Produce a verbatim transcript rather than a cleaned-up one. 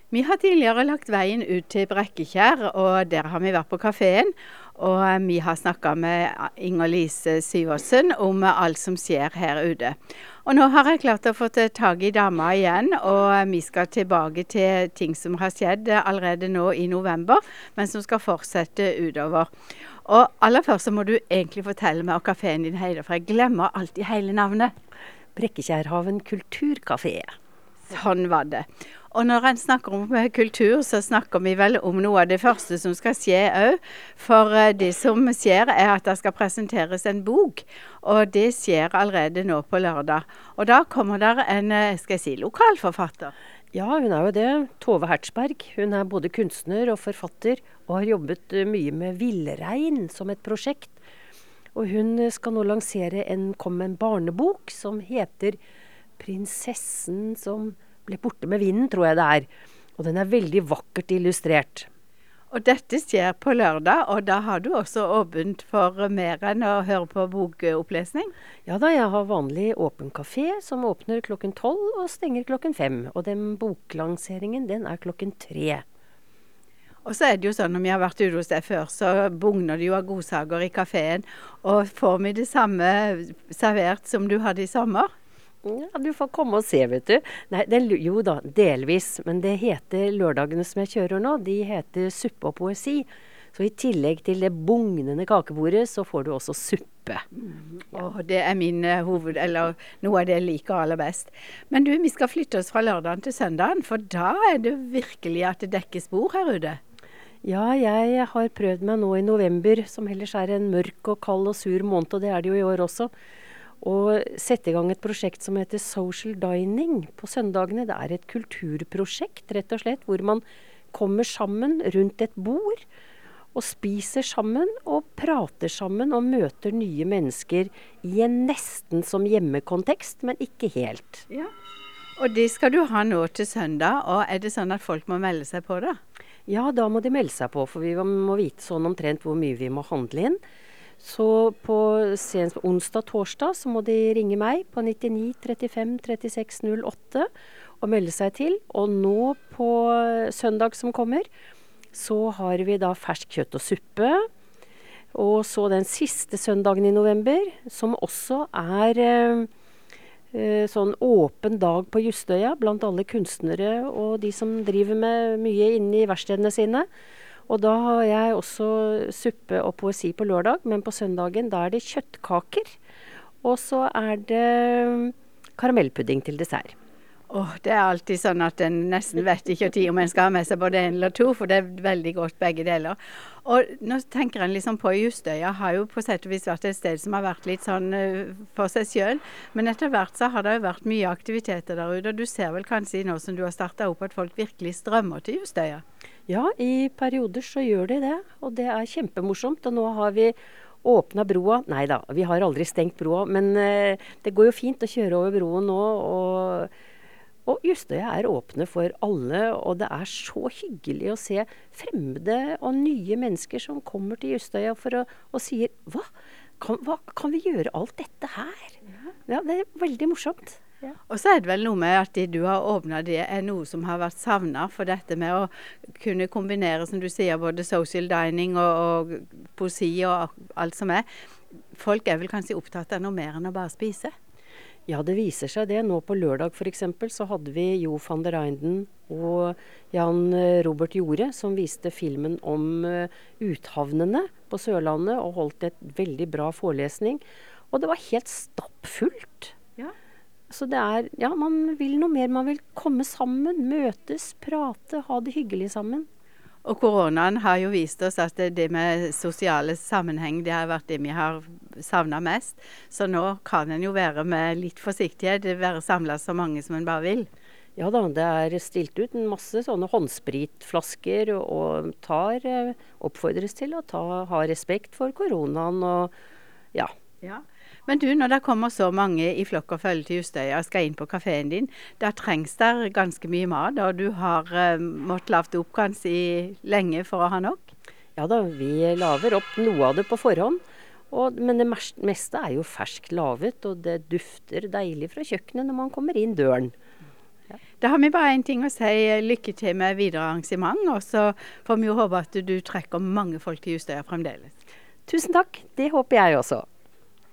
Vi har tidligere lagt veien ut til Brekkekjær, og der har vi vært på kafeen. Og vi har snakket med Inger-Lise Syversen om alt som skjer her ute. Og nå har jeg klart å få tag i dama igjen, og vi skal tilbake til ting som har skjedd allerede nå i november, men som skal fortsette utover. Og aller først så må du egentlig fortelle meg om kafeen din heter, for jeg glemmer alltid hele navnet. Brekkekjærhaven kulturkafé. Sånn var det. Og når en snakker om kultur, så snakker vi vel om noe av det første som skal skje også. For det som skjer er at det skal presenteres en bok, og det skjer allerede nå på lørdag. Og da kommer der en, skal jeg si, lokalforfatter. Ja, hun er jo det. Tove Hertzberg. Hun er både kunstner og forfatter, og har jobbet mye med villrein som et prosjekt. Og hun skal nå lansere en, kom med en barnebok som heter Prinsessen som ble borte med vinden, tror jeg det er. Og den er veldig vakkert illustrert. Og dette skjer på lørdag, og da har du også åpent for mer enn å høre på bokopplesning? Ja da, jeg har vanlig åpen kafé som åpner klokken tolv og stenger klokken fem. Og den boklanseringen, den er klokken tre. Og så er det jo sånn, når vi har vært ute hos deg før, så bugner det jo av godsager i kafeen. Og får vi det samme servert som du hadde i sommer? Ja, du får komme og se, vet du. Nei, det, jo da, delvis. Men det heter lørdagene som jeg kjører nå, de heter suppe og poesi. Så i tillegg til det bugnende kakebordet, så får du også suppe. Mm. Ja. Og det er min uh, hoved, eller noe av det jeg liker aller best. Men du, vi skal flytte oss fra lørdagen til søndagen, for da er det virkelig at det dekkes bord her ute. Ja, jeg har prøvd meg nå i november, som ellers er en mørk og kald og sur måned, og det er det jo i år også. Og sette i gang et prosjekt som heter Social Dining på søndagene. Det er et kulturprosjekt, rett og slett, hvor man kommer sammen rundt et bord og spiser sammen og prater sammen og møter nye mennesker i en nesten som hjemmekontekst, men ikke helt. Ja. Og det skal du ha nå til søndag, og er det sånn at folk må melde seg på det? Ja, da må de melde seg på, for vi må vite sånn omtrent hvor mye vi må handle inn. Så på, senest på onsdag-torsdag så må de ringe meg på nittini trettifem trettiseks null åtte og melde seg til. Og nå på søndag som kommer, så har vi da fersk kjøtt og suppe. Og så den siste søndagen i november, som også er eh, sånn åpen dag på Justøya blant alle kunstnere og de som driver med mye inne i verkstedene sine. Og da har jeg også suppe og poesi på lørdag, men på søndagen da er det kjøttkaker. Og så er det karamellpudding til dessert. Åh, det er alltid sånn at en nesten vet ikke tid om en skal ha med seg både en eller to, for det er veldig godt begge deler. Og nå tenker en liksom på Justøya har jo på sett og vis vært et sted som har vært litt sånn uh, for seg selv, men etter hvert så har det jo vært mye aktiviteter der ute, og du ser vel kanskje nå som du har startet opp at folk virkelig strømmer til Justøya? Ja, i perioder så gjør de det, og det er kjempemorsomt, og nå har vi åpnet broa. Nei da, vi har aldri stengt broa, men uh, det går jo fint å kjøre over broen nå, og Og Justøya er åpne for alle, og det er så hyggelig å se fremmede og nye mennesker som kommer til Justøya for å, og sier, hva? Kan, hva? Kan vi gjøre alt dette her? Ja, ja, det er veldig morsomt. Ja. Og så er det vel noe med at det du har åpnet det er noe som har vært savnet, for dette med å kunne kombinere, som du sier, både social dining og, og poesi og alt som er. Folk er vel kanskje opptatt av noe mer enn å bare spise? Ja, det viser seg det. Nå på lørdag for eksempel så hadde vi Jo van der Einden og Jan Robert Jorde som viste filmen om uh, uthavnene på Sørlandet og holdt et veldig bra forelesning. Og det var helt stappfullt. Ja. Så det er, ja, man vil noe mer. Man vil komme sammen, møtes, prate, ha det hyggelig sammen. Og koronaen har jo vist oss at det med sosiale sammenheng, det har vært det vi har savnet mest. Så nå kan en jo være med litt forsiktighet, være samlet så mange som en bare vil. Ja da, det er stilt ut en masse sånne håndspritflasker, og, og tar, oppfordres til å ta, ha respekt for koronaen og ja. Ja. Men du, når det kommer så mange i flokk og følge til Justøya og skal inn på kafeen din, da trengs der ganske mye mat, og du har uh, måttet lave opp kanskje lenge for å ha nok? Ja da, vi laver opp noe av det på forhånd, og, men det meste er jo ferskt lavet, og det dufter deilig fra kjøkkenet når man kommer inn døren. Ja. Da har vi bare en ting å si, lykke til med videre arrangement, og så får vi jo håpe at du trekker mange folk til Justøya fremdeles. Tusen takk, det håper jeg også.